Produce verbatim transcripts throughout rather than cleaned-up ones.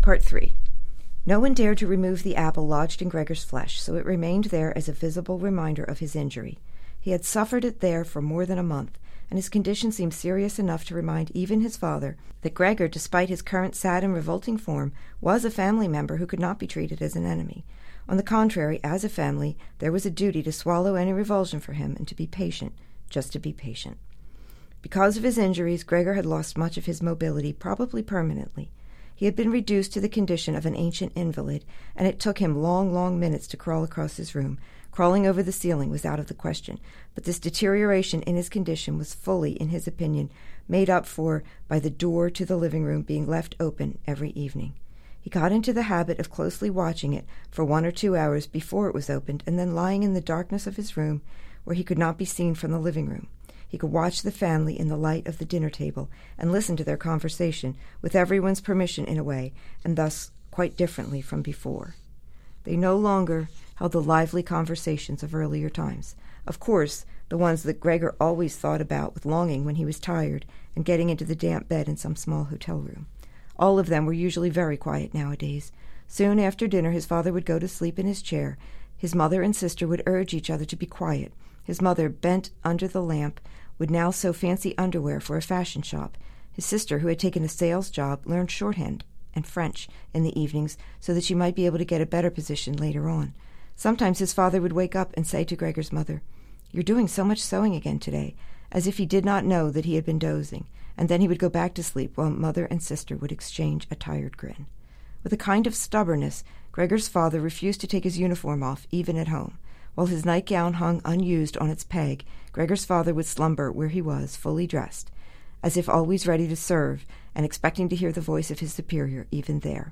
Part three. No one dared to remove the apple lodged in Gregor's flesh, so it remained there as a visible reminder of his injury. He had suffered it there for more than a month, and his condition seemed serious enough to remind even his father that Gregor, despite his current sad and revolting form, was a family member who could not be treated as an enemy. On the contrary, as a family, there was a duty to swallow any revulsion for him and to be patient, just to be patient. Because of his injuries, Gregor had lost much of his mobility, probably permanently. He had been reduced to the condition of an ancient invalid, and it took him long, long minutes to crawl across his room. Crawling over the ceiling was out of the question, but this deterioration in his condition was fully, in his opinion, made up for by the door to the living room being left open every evening. He got into the habit of closely watching it for one or two hours before it was opened, and then lying in the darkness of his room, where he could not be seen from the living room. He could watch the family in the light of the dinner table and listen to their conversation, with everyone's permission in a way, and thus quite differently from before. They no longer held the lively conversations of earlier times. Of course, the ones that Gregor always thought about with longing when he was tired and getting into the damp bed in some small hotel room. All of them were usually very quiet nowadays. Soon after dinner his father would go to sleep in his chair. His mother and sister would urge each other to be quiet. His mother, bent under the lamp, would now sew fancy underwear for a fashion shop. His sister, who had taken a sales job, learned shorthand and French in the evenings so that she might be able to get a better position later on. Sometimes his father would wake up and say to Gregor's mother, "You're doing so much sewing again today," as if he did not know that he had been dozing, and then he would go back to sleep while mother and sister would exchange a tired grin. With a kind of stubbornness, Gregor's father refused to take his uniform off, even at home. While his nightgown hung unused on its peg, Gregor's father would slumber where he was, fully dressed, as if always ready to serve, and expecting to hear the voice of his superior even there.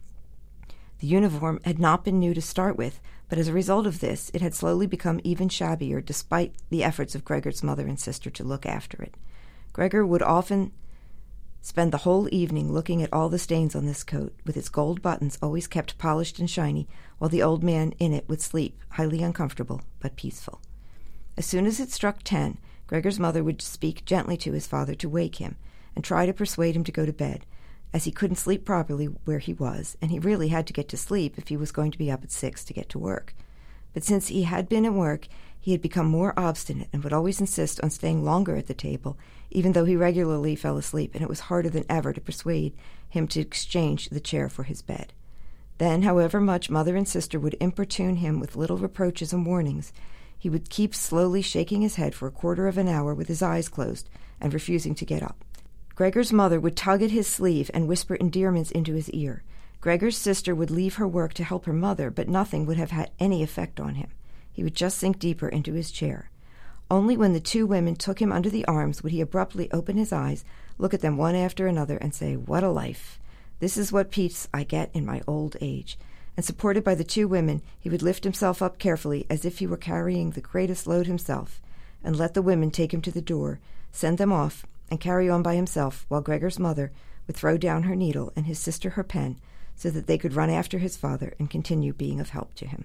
The uniform had not been new to start with, but as a result of this, it had slowly become even shabbier, despite the efforts of Gregor's mother and sister to look after it. Gregor would often spend the whole evening looking at all the stains on this coat, with its gold buttons always kept polished and shiny, while the old man in it would sleep, highly uncomfortable, but peaceful. As soon as it struck ten, Gregor's mother would speak gently to his father to wake him, and try to persuade him to go to bed, as he couldn't sleep properly where he was, and he really had to get to sleep if he was going to be up at six to get to work. But since he had been at work, he had become more obstinate and would always insist on staying longer at the table, even though he regularly fell asleep, and it was harder than ever to persuade him to exchange the chair for his bed. Then, however much mother and sister would importune him with little reproaches and warnings, he would keep slowly shaking his head for a quarter of an hour with his eyes closed and refusing to get up. Gregor's mother would tug at his sleeve and whisper endearments into his ear. Gregor's sister would leave her work to help her mother, but nothing would have had any effect on him. He would just sink deeper into his chair. Only when the two women took him under the arms would he abruptly open his eyes, look at them one after another, and say, "What a life! This is what peace I get in my old age." And supported by the two women, he would lift himself up carefully as if he were carrying the greatest load himself, and let the women take him to the door, send them off, and carry on by himself, while Gregor's mother would throw down her needle and his sister her pen, so that they could run after his father and continue being of help to him.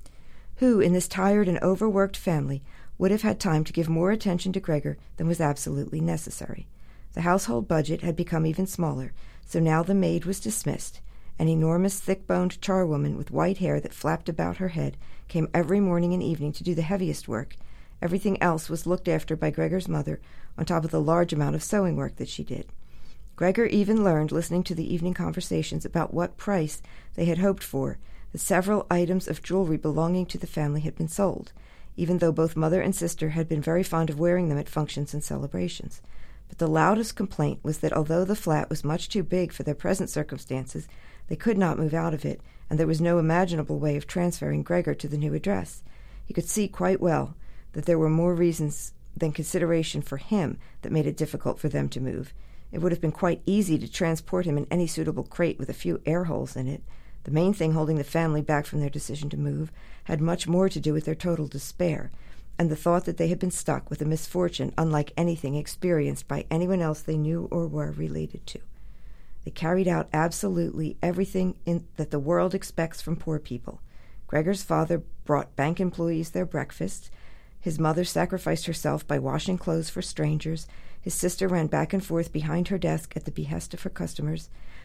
Who, in this tired and overworked family, would have had time to give more attention to Gregor than was absolutely necessary? The household budget had become even smaller, so now the maid was dismissed. An enormous, thick-boned charwoman with white hair that flapped about her head came every morning and evening to do the heaviest work. Everything else was looked after by Gregor's mother, on top of the large amount of sewing work that she did. Gregor even learned, listening to the evening conversations about what price they had hoped for, that several items of jewelry belonging to the family had been sold, even though both mother and sister had been very fond of wearing them at functions and celebrations. But the loudest complaint was that although the flat was much too big for their present circumstances, they could not move out of it, and there was no imaginable way of transferring Gregor to the new address. He could see quite well that there were more reasons than consideration for him that made it difficult for them to move. It would have been quite easy to transport him in any suitable crate with a few air holes in it. The main thing holding the family back from their decision to move had much more to do with their total despair, and the thought that they had been stuck with a misfortune unlike anything experienced by anyone else they knew or were related to. They carried out absolutely everything in, that the world expects from poor people. Gregor's father brought bank employees their breakfasts. His mother sacrificed herself by washing clothes for strangers. His sister ran back and forth behind her desk at the behest of her customers.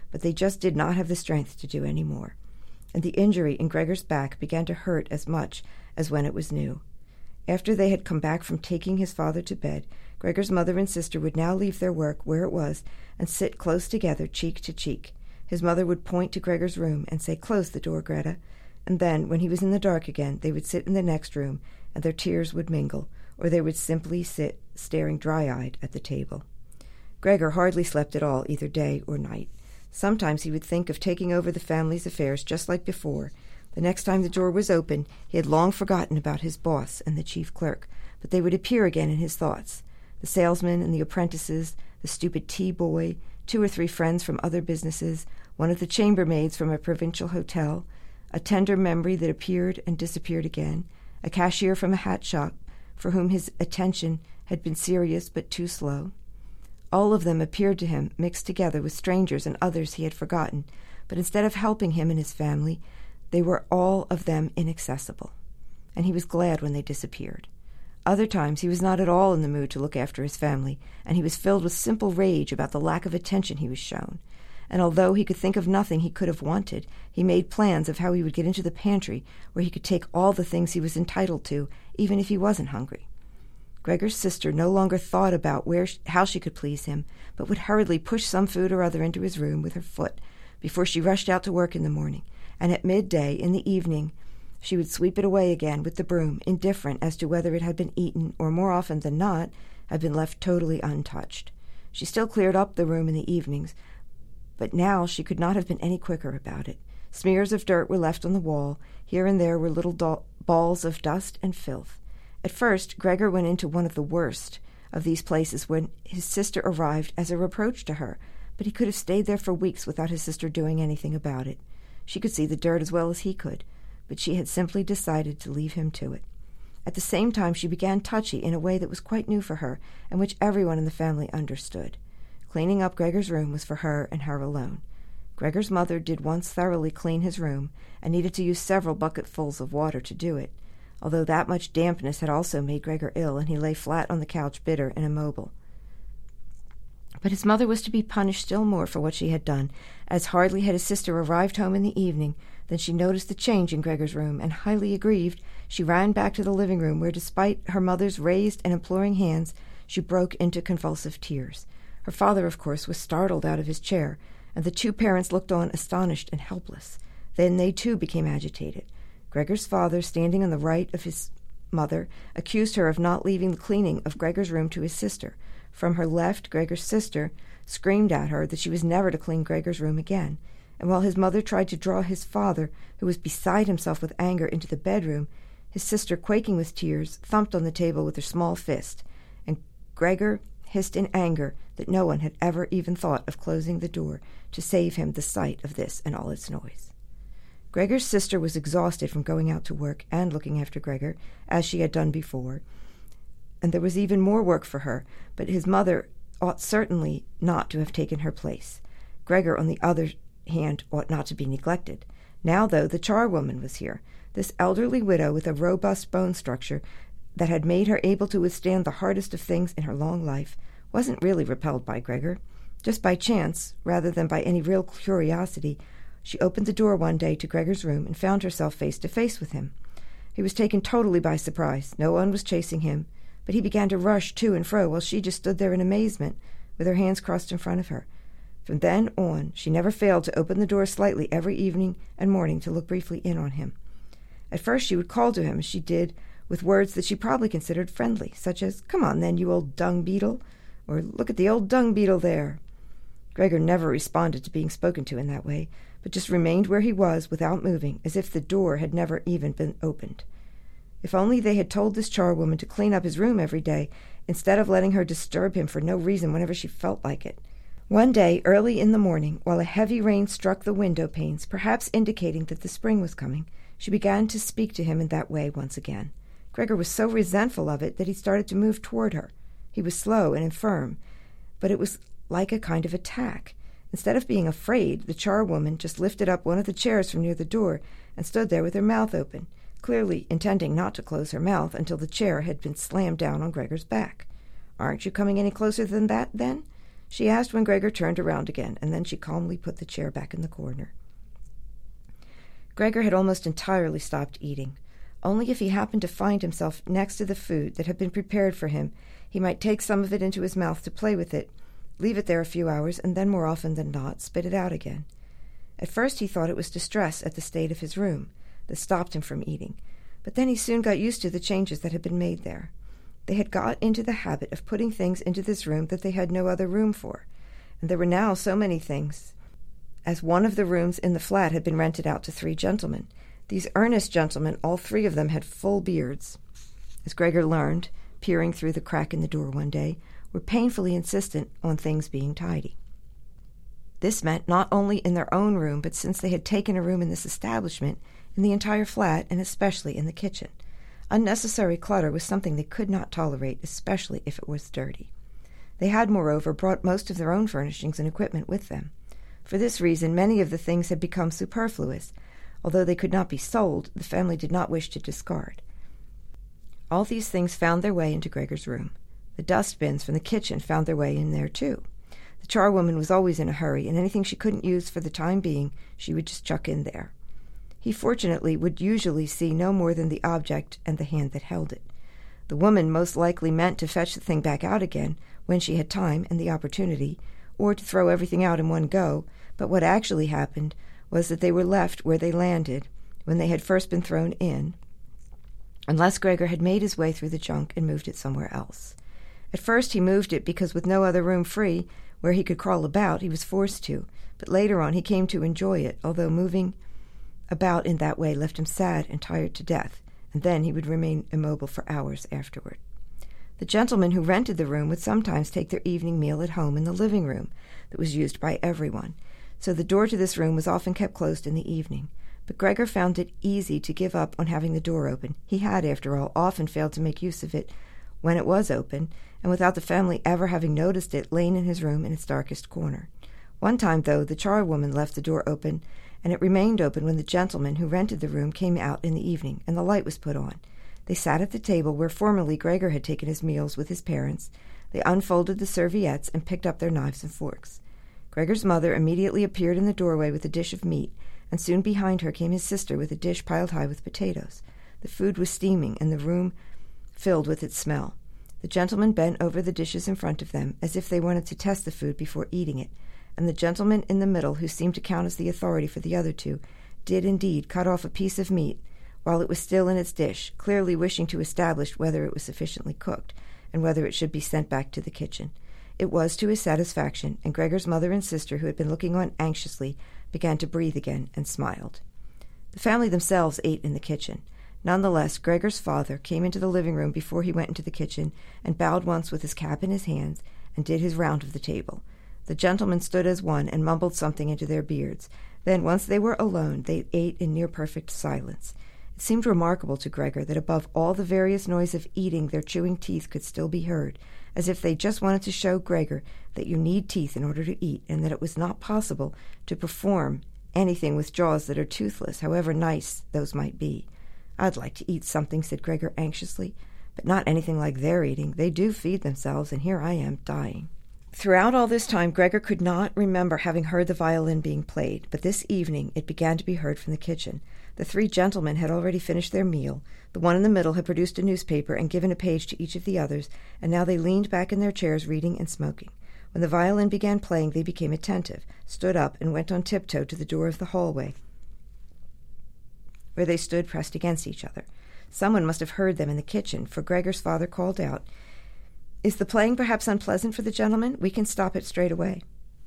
but they just did not have the strength to do any more. And the injury in Gregor's back began to hurt as much as when it was new. After they had come back from taking his father to bed, Gregor's mother and sister would now leave their work where it was and sit close together, cheek to cheek. His mother would point to Gregor's room and say, "Close the door, Greta." And then, when he was in the dark again, they would sit in the next room, and their tears would mingle, or they would simply sit staring dry-eyed at the table. Gregor hardly slept at all, either day or night. Sometimes he would think of taking over the family's affairs just like before. The next time the door was open, he had long forgotten about his boss and the chief clerk, but they would appear again in his thoughts. The salesman and the apprentices, the stupid tea boy, two or three friends from other businesses, one of the chambermaids from a provincial hotel, a tender memory that appeared and disappeared again, a cashier from a hat shop for whom his attention had been serious but too slow. All of them appeared to him mixed together with strangers and others he had forgotten, but instead of helping him and his family, they were all of them inaccessible, and he was glad when they disappeared. Other times he was not at all in the mood to look after his family, and he was filled with simple rage about the lack of attention he was shown. And although he could think of nothing he could have wanted, he made plans of how he would get into the pantry, where he could take all the things he was entitled to, even if he wasn't hungry. Gregor's sister no longer thought about where sh- how she could please him, but would hurriedly push some food or other into his room with her foot before she rushed out to work in the morning, and at midday, in the evening, she would sweep it away again with the broom, indifferent as to whether it had been eaten, or more often than not, had been left totally untouched. She still cleared up the room in the evenings, but now she could not have been any quicker about it. Smears of dirt were left on the wall. Here and there were little do- balls of dust and filth. At first, Gregor went into one of the worst of these places when his sister arrived as a reproach to her, but he could have stayed there for weeks without his sister doing anything about it. She could see the dirt as well as he could, but she had simply decided to leave him to it. At the same time, she began touchy in a way that was quite new for her, and which everyone in the family understood. Cleaning up Gregor's room was for her and her alone. Gregor's mother did once thoroughly clean his room, and needed to use several bucketfuls of water to do it, although that much dampness had also made Gregor ill, and he lay flat on the couch bitter and immobile. But his mother was to be punished still more for what she had done, as hardly had his sister arrived home in the evening than she noticed the change in Gregor's room, and highly aggrieved, she ran back to the living room, where, despite her mother's raised and imploring hands, she broke into convulsive tears. Her father, of course, was startled out of his chair, and the two parents looked on astonished and helpless. Then they too became agitated. Gregor's father, standing on the right of his mother, accused her of not leaving the cleaning of Gregor's room to his sister. From her left, Gregor's sister screamed at her that she was never to clean Gregor's room again, and while his mother tried to draw his father, who was beside himself with anger, into the bedroom, his sister, quaking with tears, thumped on the table with her small fist, and Gregor hissed in anger that no one had ever even thought of closing the door to save him the sight of this and all its noise. Gregor's sister was exhausted from going out to work and looking after Gregor, as she had done before, and there was even more work for her, but his mother ought certainly not to have taken her place. Gregor, on the other hand, ought not to be neglected. Now, though, the charwoman was here. This elderly widow with a robust bone structure that had made her able to withstand the hardest of things in her long life wasn't really repelled by Gregor. Just by chance, rather than by any real curiosity, she opened the door one day to Gregor's room and found herself face to face with him. He was taken totally by surprise. No one was chasing him, but he began to rush to and fro while she just stood there in amazement, with her hands crossed in front of her. From then on, she never failed to open the door slightly every evening and morning to look briefly in on him. At first she would call to him, as she did, with words that she probably considered friendly, such as, "Come on, then, you old dung beetle," or "Look at the old dung beetle there." Gregor never responded to being spoken to in that way, but just remained where he was without moving, as if the door had never even been opened. If only they had told this charwoman to clean up his room every day, instead of letting her disturb him for no reason whenever she felt like it. One day, early in the morning, while a heavy rain struck the window panes, perhaps indicating that the spring was coming, she began to speak to him in that way once again. Gregor was so resentful of it that he started to move toward her. He was slow and infirm, but it was like a kind of attack. Instead of being afraid, the charwoman just lifted up one of the chairs from near the door and stood there with her mouth open, clearly intending not to close her mouth until the chair had been slammed down on Gregor's back. "Aren't you coming any closer than that, then?" She asked when Gregor turned around again, and then she calmly put the chair back in the corner. Gregor had almost entirely stopped eating. Only if he happened to find himself next to the food that had been prepared for him, he might take some of it into his mouth to play with it, leave it there a few hours, and then more often than not spit it out again. At first he thought it was distress at the state of his room that stopped him from eating, but then he soon got used to the changes that had been made there. They had got into the habit of putting things into this room that they had no other room for, and there were now so many things, as one of the rooms in the flat had been rented out to three gentlemen. These earnest gentlemen, all three of them, had full beards, as Gregor learned, peering through the crack in the door one day, were painfully insistent on things being tidy. This meant not only in their own room, but since they had taken a room in this establishment, in the entire flat, and especially in the kitchen. Unnecessary clutter was something they could not tolerate, especially if it was dirty. They had, moreover, brought most of their own furnishings and equipment with them. For this reason, many of the things had become superfluous. Although they could not be sold, the family did not wish to discard. All these things found their way into Gregor's room. The dustbins from the kitchen found their way in there, too. The charwoman was always in a hurry, and anything she couldn't use for the time being, she would just chuck in there. He fortunately would usually see no more than the object and the hand that held it. The woman most likely meant to fetch the thing back out again when she had time and the opportunity, or to throw everything out in one go, but what actually happened was that they were left where they landed when they had first been thrown in, unless Gregor had made his way through the junk and moved it somewhere else. At first he moved it because with no other room free where he could crawl about, he was forced to, but later on he came to enjoy it, although moving about in that way left him sad and tired to death, and then he would remain immobile for hours afterward. The gentleman who rented the room would sometimes take their evening meal at home in the living room that was used by everyone, so the door to this room was often kept closed in the evening. But Gregor found it easy to give up on having the door open. He had, after all, often failed to make use of it when it was open, and without the family ever having noticed it, lain in his room in its darkest corner. One time, though, the charwoman left the door open, and it remained open when the gentleman who rented the room came out in the evening, and the light was put on. They sat at the table where formerly Gregor had taken his meals with his parents. They unfolded the serviettes and picked up their knives and forks. Gregor's mother immediately appeared in the doorway with a dish of meat, and soon behind her came his sister with a dish piled high with potatoes. The food was steaming, and the room filled with its smell. The gentleman bent over the dishes in front of them, as if they wanted to test the food before eating it, and the gentleman in the middle, who seemed to count as the authority for the other two, did indeed cut off a piece of meat while it was still in its dish, clearly wishing to establish whether it was sufficiently cooked, and whether it should be sent back to the kitchen. It was to his satisfaction, and Gregor's mother and sister, who had been looking on anxiously, began to breathe again and smiled. The family themselves ate in the kitchen. Nonetheless, Gregor's father came into the living room before he went into the kitchen, and bowed once with his cap in his hands, and did his round of the table. The gentlemen stood as one and mumbled something into their beards. Then, once they were alone, they ate in near-perfect silence. It seemed remarkable to Gregor that above all the various noise of eating, their chewing teeth could still be heard, as if they just wanted to show Gregor that you need teeth in order to eat, and that it was not possible to perform anything with jaws that are toothless, however nice those might be. "I'd like to eat something," said Gregor anxiously, "but not anything like they're eating. They do feed themselves, and here I am dying." Throughout all this time, Gregor could not remember having heard the violin being played, but this evening it began to be heard from the kitchen. The three gentlemen had already finished their meal. The one in the middle had produced a newspaper and given a page to each of the others, and now they leaned back in their chairs reading and smoking. When the violin began playing, they became attentive, stood up, and went on tiptoe to the door of the hallway, where they stood pressed against each other. Someone must have heard them in the kitchen, for Gregor's father called out, "Is the playing perhaps unpleasant for the gentlemen? We can stop it straight away."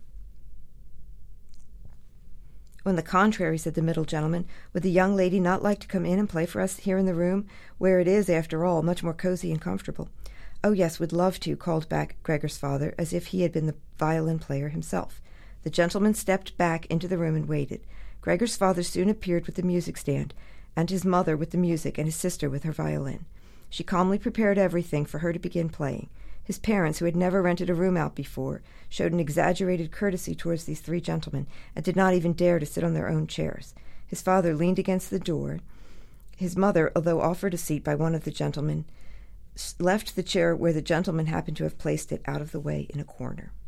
"On the contrary," said the middle gentleman, "would the young lady not like to come in and play for us here in the room, where it is, after all, much more cozy and comfortable?" "Oh, yes, would love to," called back Gregor's father, as if he had been the violin player himself. The gentleman stepped back into the room and waited. Gregor's father soon appeared with the music stand, and his mother with the music, and his sister with her violin. She calmly prepared everything for her to begin playing. His parents, who had never rented a room out before, showed an exaggerated courtesy towards these three gentlemen, and did not even dare to sit on their own chairs. His father leaned against the door. His mother, although offered a seat by one of the gentlemen, left the chair where the gentleman happened to have placed it out of the way in a corner.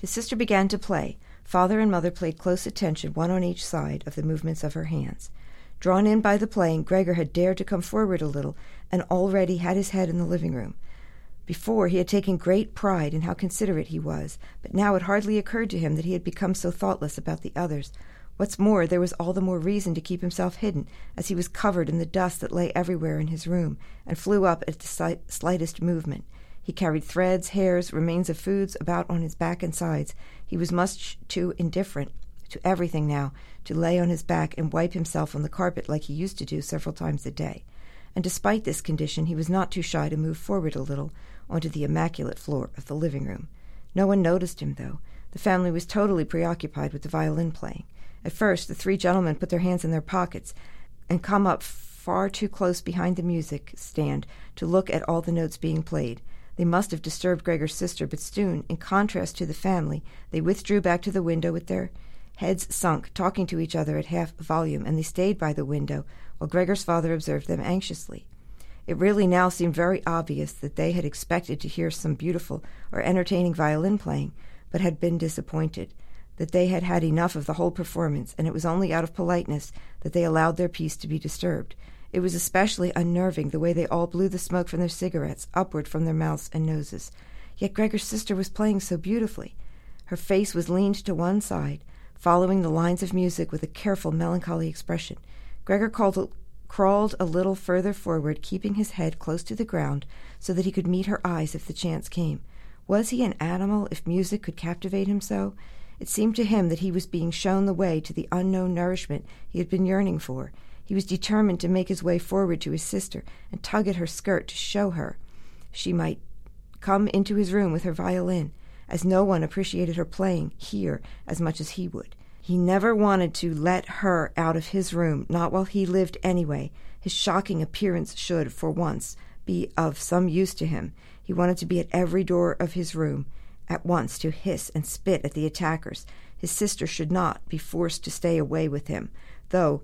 His sister began to play. Father and mother paid close attention, one on each side, of the movements of her hands. Drawn in by the playing, Gregor had dared to come forward a little, and already had his head in the living room. Before, he had taken great pride in how considerate he was, but now it hardly occurred to him that he had become so thoughtless about the others. What's more, there was all the more reason to keep himself hidden, as he was covered in the dust that lay everywhere in his room, and flew up at the si- slightest movement. He carried threads, hairs, remains of foods about on his back and sides. He was much too indifferent to everything now to lay on his back and wipe himself on the carpet like he used to do several times a day. And despite this condition, he was not too shy to move forward a little onto the immaculate floor of the living room. No one noticed him, though. The family was totally preoccupied with the violin playing. At first, the three gentlemen put their hands in their pockets and come up far too close behind the music stand to look at all the notes being played. They must have disturbed Gregor's sister, but soon, in contrast to the family, they withdrew back to the window with their heads sunk, talking to each other at half volume, and they stayed by the window while Gregor's father observed them anxiously. It really now seemed very obvious that they had expected to hear some beautiful or entertaining violin playing, but had been disappointed, that they had had enough of the whole performance, and it was only out of politeness that they allowed their peace to be disturbed. It was especially unnerving the way they all blew the smoke from their cigarettes upward from their mouths and noses. Yet Gregor's sister was playing so beautifully. Her face was leaned to one side, following the lines of music with a careful, melancholy expression. Gregor called, crawled a little further forward, keeping his head close to the ground so that he could meet her eyes if the chance came. Was he an animal if music could captivate him so? It seemed to him that he was being shown the way to the unknown nourishment he had been yearning for. He was determined to make his way forward to his sister and tug at her skirt to show her she might come into his room with her violin, as no one appreciated her playing here as much as he would. He never wanted to let her out of his room, not while he lived anyway. His shocking appearance should, for once, be of some use to him. He wanted to be at every door of his room at once to hiss and spit at the attackers. His sister should not be forced to stay away with him, though,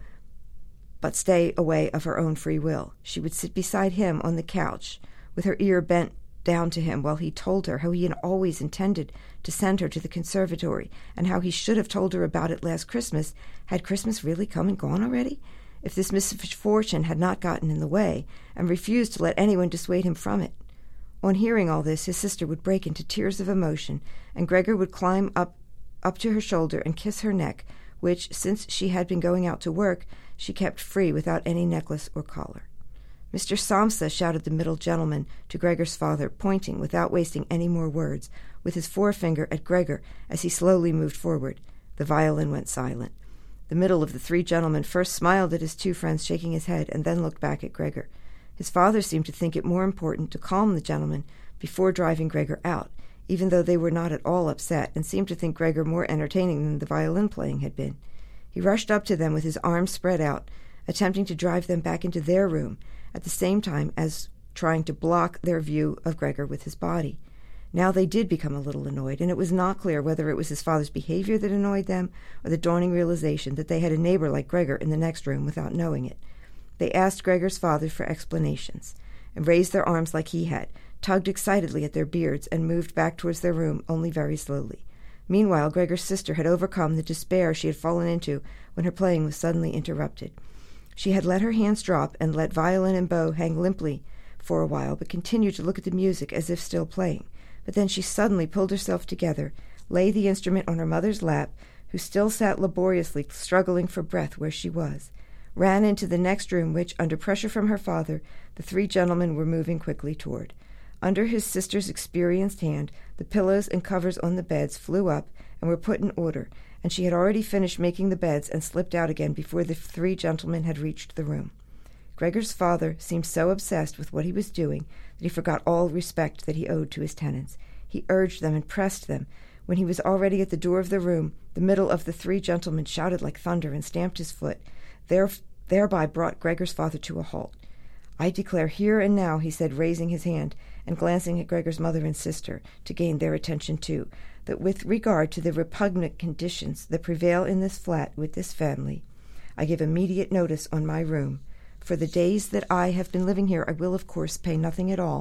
but stay away of her own free will. She would sit beside him on the couch, with her ear bent down to him while he told her how he had always intended to send her to the conservatory, and how he should have told her about it last Christmas. Had Christmas really come and gone already? If this misfortune had not gotten in the way, and refused to let anyone dissuade him from it. On hearing all this, his sister would break into tears of emotion, and Gregor would climb up, up to her shoulder and kiss her neck, which, since she had been going out to work, she kept free without any necklace or collar. Mister Samsa, shouted the middle gentleman to Gregor's father, pointing, without wasting any more words, with his forefinger at Gregor as he slowly moved forward. The violin went silent. The middle of the three gentlemen first smiled at his two friends, shaking his head, and then looked back at Gregor. His father seemed to think it more important to calm the gentlemen before driving Gregor out, even though they were not at all upset, and seemed to think Gregor more entertaining than the violin playing had been. He rushed up to them with his arms spread out, attempting to drive them back into their room, at the same time as trying to block their view of Gregor with his body. Now they did become a little annoyed, and it was not clear whether it was his father's behavior that annoyed them, or the dawning realization that they had a neighbor like Gregor in the next room without knowing it. They asked Gregor's father for explanations, and raised their arms like he had, tugged excitedly at their beards, and moved back towards their room only very slowly. Meanwhile, Gregor's sister had overcome the despair she had fallen into when her playing was suddenly interrupted. She had let her hands drop and let violin and bow hang limply for a while, but continued to look at the music as if still playing. But then she suddenly pulled herself together, laid the instrument on her mother's lap, who still sat laboriously struggling for breath where she was, ran into the next room, which, under pressure from her father, the three gentlemen were moving quickly toward. Under his sister's experienced hand, the pillows and covers on the beds flew up and were put in order, and she had already finished making the beds and slipped out again before the three gentlemen had reached the room. Gregor's father seemed so obsessed with what he was doing that he forgot all respect that he owed to his tenants. He urged them and pressed them. When he was already at the door of the room, the middle of the three gentlemen shouted like thunder and stamped his foot, there, thereby brought Gregor's father to a halt. "I declare here and now," he said, raising his hand and glancing at Gregor's mother and sister to gain their attention too, "that with regard to the repugnant conditions that prevail in this flat with this family, I give immediate notice on my room. For the days that I have been living here, I will, of course, pay nothing at all,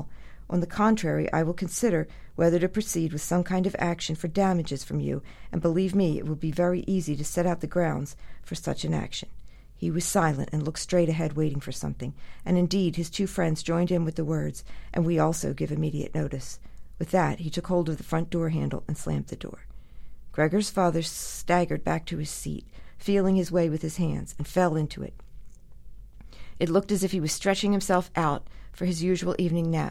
On the contrary, I will consider whether to proceed with some kind of action for damages from you, and believe me, it will be very easy to set out the grounds for such an action." He was silent and looked straight ahead, waiting for something, and indeed his two friends joined in with the words, "And we also give immediate notice." With that, he took hold of the front door handle and slammed the door. Gregor's father staggered back to his seat, feeling his way with his hands, and fell into it. It looked as if he was stretching himself out for his usual evening nap,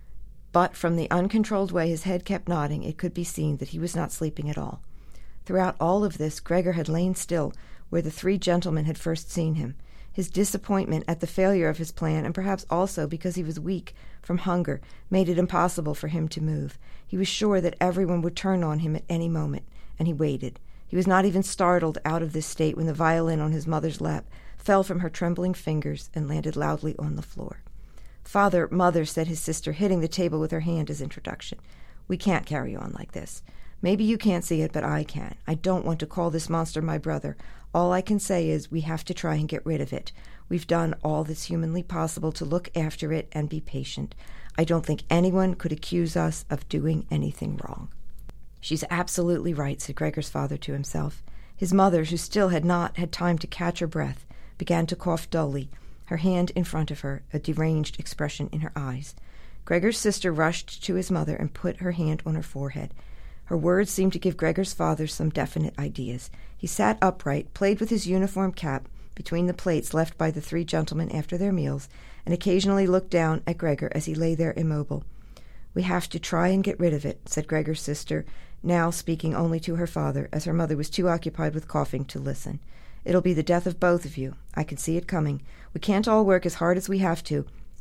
but from the uncontrolled way his head kept nodding, it could be seen that he was not sleeping at all. Throughout all of this, Gregor had lain still where the three gentlemen had first seen him. His disappointment at the failure of his plan, and perhaps also because he was weak from hunger, made it impossible for him to move. He was sure that everyone would turn on him at any moment, and he waited. He was not even startled out of this state when the violin on his mother's lap fell from her trembling fingers and landed loudly on the floor. "Father, Mother," said his sister, hitting the table with her hand as introduction. "We can't carry on like this. Maybe you can't see it, but I can. I don't want to call this monster my brother. All I can say is we have to try and get rid of it. We've done all that's humanly possible to look after it and be patient. I don't think anyone could accuse us of doing anything wrong." "She's absolutely right," said Gregor's father to himself. His mother, who still had not had time to catch her breath, began to cough dully, her hand in front of her, a deranged expression in her eyes. Gregor's sister rushed to his mother and put her hand on her forehead. Her words seemed to give Gregor's father some definite ideas. He sat upright, played with his uniform cap between the plates left by the three gentlemen after their meals, and occasionally looked down at Gregor as he lay there immobile. "We have to try and get rid of it," said Gregor's sister, now speaking only to her father, as her mother was too occupied with coughing to listen. "It'll be the death of both of you. I can see it coming. We can't all work as hard as we have to,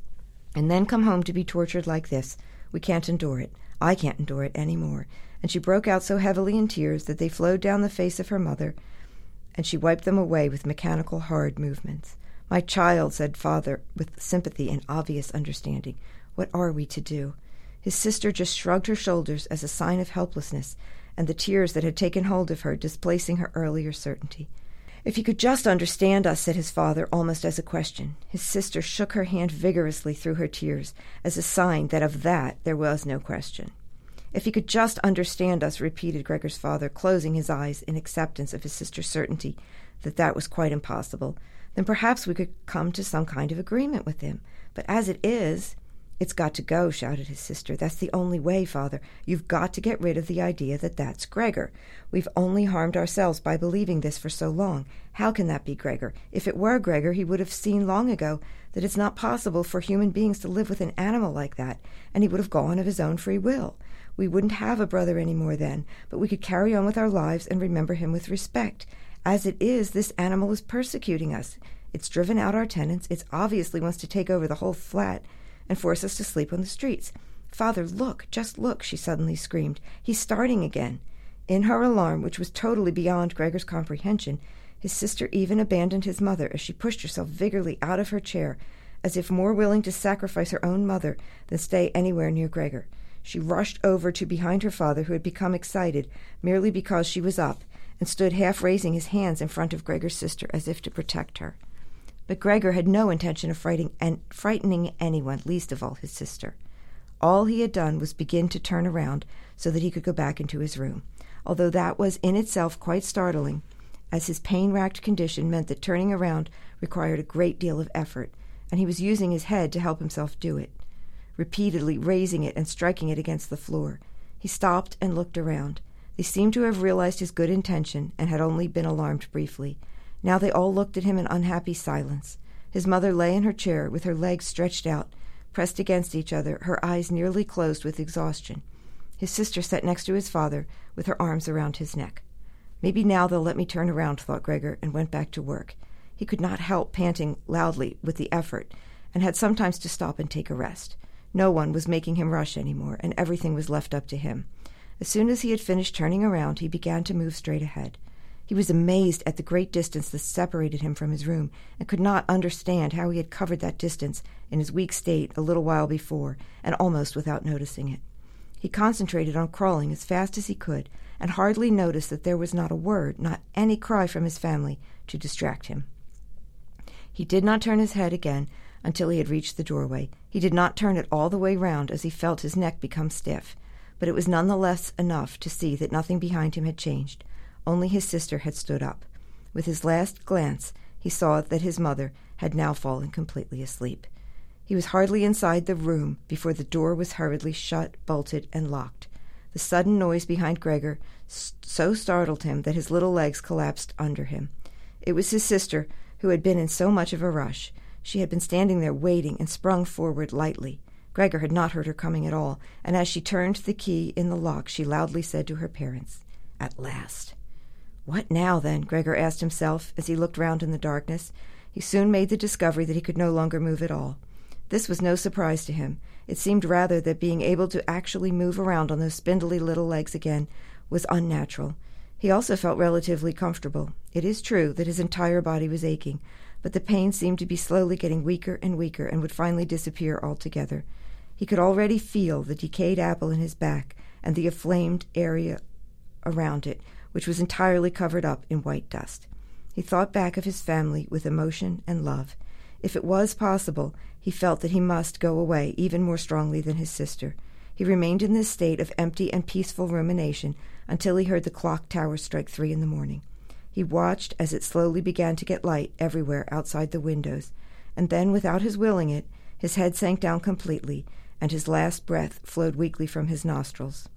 and then come home to be tortured like this. We can't endure it. I can't endure it any more." And she broke out so heavily in tears that they flowed down the face of her mother, and she wiped them away with mechanical, hard movements. "My child," said father, with sympathy and obvious understanding, "what are we to do?" His sister just shrugged her shoulders as a sign of helplessness, and the tears that had taken hold of her displacing her earlier certainty. "If you could just understand us," said his father, almost as a question. His sister shook her hand vigorously through her tears, as a sign that of that there was no question. "If he could just understand us," repeated Gregor's father, closing his eyes in acceptance of his sister's certainty that that was quite impossible, "then perhaps we could come to some kind of agreement with him. But as it is—" "It's got to go," shouted his sister. "That's the only way, father. You've got to get rid of the idea that that's Gregor. We've only harmed ourselves by believing this for so long. How can that be Gregor? If it were Gregor, he would have seen long ago that it's not possible for human beings to live with an animal like that, and he would have gone of his own free will. We wouldn't have a brother any more then, but we could carry on with our lives and remember him with respect. As it is, this animal is persecuting us. It's driven out our tenants. It obviously wants to take over the whole flat and force us to sleep on the streets. Father, look, just look," she suddenly screamed. "He's starting again." In her alarm, which was totally beyond Gregor's comprehension, his sister even abandoned his mother as she pushed herself vigorously out of her chair, as if more willing to sacrifice her own mother than stay anywhere near Gregor. She rushed over to behind her father, who had become excited merely because she was up, and stood half raising his hands in front of Gregor's sister as if to protect her. But Gregor had no intention of frightening anyone, least of all his sister. All he had done was begin to turn around so that he could go back into his room, although that was in itself quite startling, as his pain-racked condition meant that turning around required a great deal of effort, and he was using his head to help himself do it, repeatedly raising it and striking it against the floor. He stopped and looked around. They seemed to have realized his good intention and had only been alarmed briefly. Now they all looked at him in unhappy silence. His mother lay in her chair with her legs stretched out, pressed against each other, her eyes nearly closed with exhaustion. His sister sat next to his father with her arms around his neck. "Maybe now they'll let me turn around," thought Gregor, and went back to work. He could not help panting loudly with the effort, and had sometimes to stop and take a rest. No one was making him rush any more, and everything was left up to him. As soon as he had finished turning around, he began to move straight ahead. He was amazed at the great distance that separated him from his room, and could not understand how he had covered that distance in his weak state a little while before, and almost without noticing it. He concentrated on crawling as fast as he could, and hardly noticed that there was not a word, not any cry from his family, to distract him. He did not turn his head again until he had reached the doorway. He did not turn it all the way round, as he felt his neck become stiff, but it was none the less enough to see that nothing behind him had changed. Only his sister had stood up. With his last glance, he saw that his mother had now fallen completely asleep. He was hardly inside the room before the door was hurriedly shut, bolted, and locked. The sudden noise behind Gregor so startled him that his little legs collapsed under him. It was his sister, who had been in so much of a rush. She had been standing there waiting and sprung forward lightly. Gregor had not heard her coming at all, and as she turned the key in the lock, she loudly said to her parents, "At last." "What now, then?" Gregor asked himself as he looked round in the darkness. He soon made the discovery that he could no longer move at all. This was no surprise to him. It seemed rather that being able to actually move around on those spindly little legs again was unnatural. He also felt relatively comfortable. It is true that his entire body was aching, but the pain seemed to be slowly getting weaker and weaker and would finally disappear altogether. He could already feel the decayed apple in his back and the inflamed area around it, which was entirely covered up in white dust. He thought back of his family with emotion and love. If it was possible, he felt that he must go away even more strongly than his sister. He remained in this state of empty and peaceful rumination until he heard the clock tower strike three in the morning. He watched as it slowly began to get light everywhere outside the windows, and then, without his willing it, his head sank down completely, and his last breath flowed weakly from his nostrils.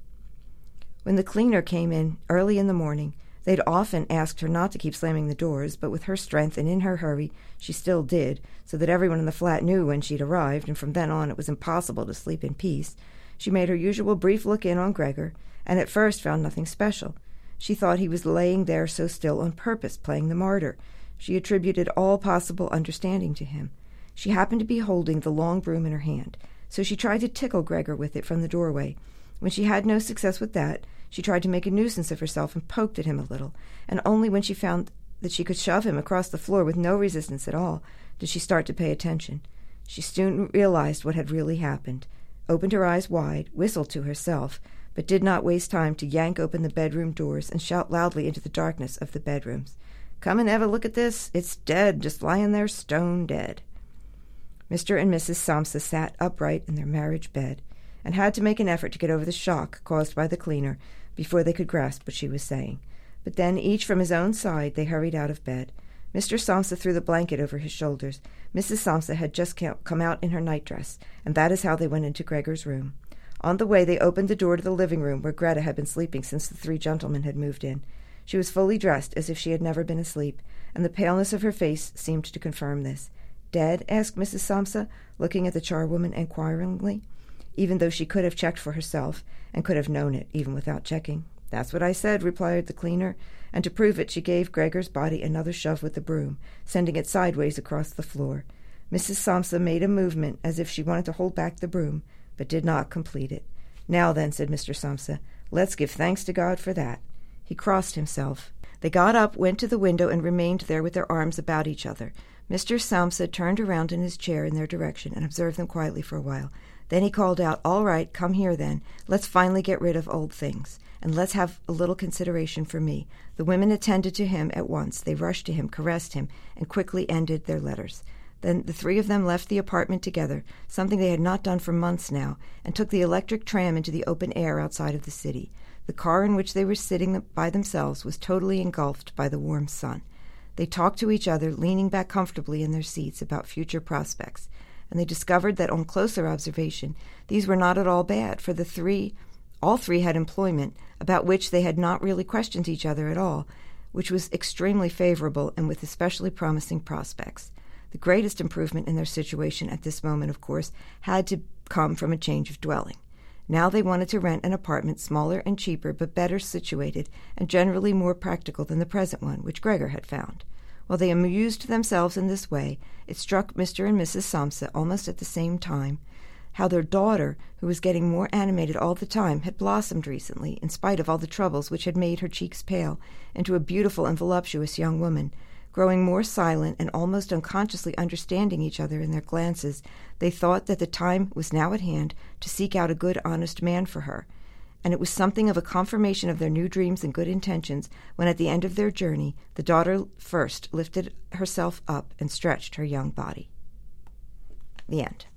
When the cleaner came in early in the morning, they'd often asked her not to keep slamming the doors, but with her strength and in her hurry, she still did, so that everyone in the flat knew when she'd arrived, and from then on it was impossible to sleep in peace. She made her usual brief look in on Gregor, and at first found nothing special. She thought he was laying there so still on purpose, playing the martyr. She attributed all possible understanding to him. She happened to be holding the long broom in her hand, so she tried to tickle Gregor with it from the doorway. When she had no success with that, she tried to make a nuisance of herself and poked at him a little, and only when she found that she could shove him across the floor with no resistance at all did she start to pay attention. She soon realized what had really happened, opened her eyes wide, whistled to herself, but did not waste time to yank open the bedroom doors and shout loudly into the darkness of the bedrooms, "Come and have a look at this. It's dead, just lying there stone dead." Mister and Missus Samsa sat upright in their marriage bed and had to make an effort to get over the shock caused by the cleaner before they could grasp what she was saying. But then, each from his own side, they hurried out of bed. Mister Samsa threw the blanket over his shoulders. Missus Samsa had just come out in her nightdress, and that is how they went into Gregor's room. On the way, they opened the door to the living room where Greta had been sleeping since the three gentlemen had moved in. She was fully dressed, as if she had never been asleep, and the paleness of her face seemed to confirm this. "Dead?" asked Missus Samsa, looking at the charwoman inquiringly, even though she could have checked for herself, and could have known it, even without checking. "That's what I said," replied the cleaner, and to prove it she gave Gregor's body another shove with the broom, sending it sideways across the floor. Missus Samsa made a movement as if she wanted to hold back the broom, but did not complete it. "Now then," said Mister Samsa, "let's give thanks to God for that." He crossed himself. They got up, went to the window, and remained there with their arms about each other. Mister Samsa turned around in his chair in their direction and observed them quietly for a while. Then he called out, "All right, come here then. Let's finally get rid of old things, and let's have a little consideration for me." The women attended to him at once. They rushed to him, caressed him, and quickly ended their letters. Then the three of them left the apartment together, something they had not done for months now, and took the electric tram into the open air outside of the city. The car in which they were sitting by themselves was totally engulfed by the warm sun. They talked to each other, leaning back comfortably in their seats, about future prospects, and they discovered that on closer observation these were not at all bad, for the three, all three had employment, about which they had not really questioned each other at all, which was extremely favorable and with especially promising prospects. The greatest improvement in their situation at this moment, of course, had to come from a change of dwelling. Now they wanted to rent an apartment smaller and cheaper, but better situated, and generally more practical than the present one, which Gregor had found. While they amused themselves in this way, it struck Mister and Missus Samsa almost at the same time how their daughter, who was getting more animated all the time, had blossomed recently, in spite of all the troubles which had made her cheeks pale, into a beautiful and voluptuous young woman. Growing more silent and almost unconsciously understanding each other in their glances, they thought that the time was now at hand to seek out a good, honest man for her, and it was something of a confirmation of their new dreams and good intentions when, at the end of their journey, the daughter first lifted herself up and stretched her young body. The end.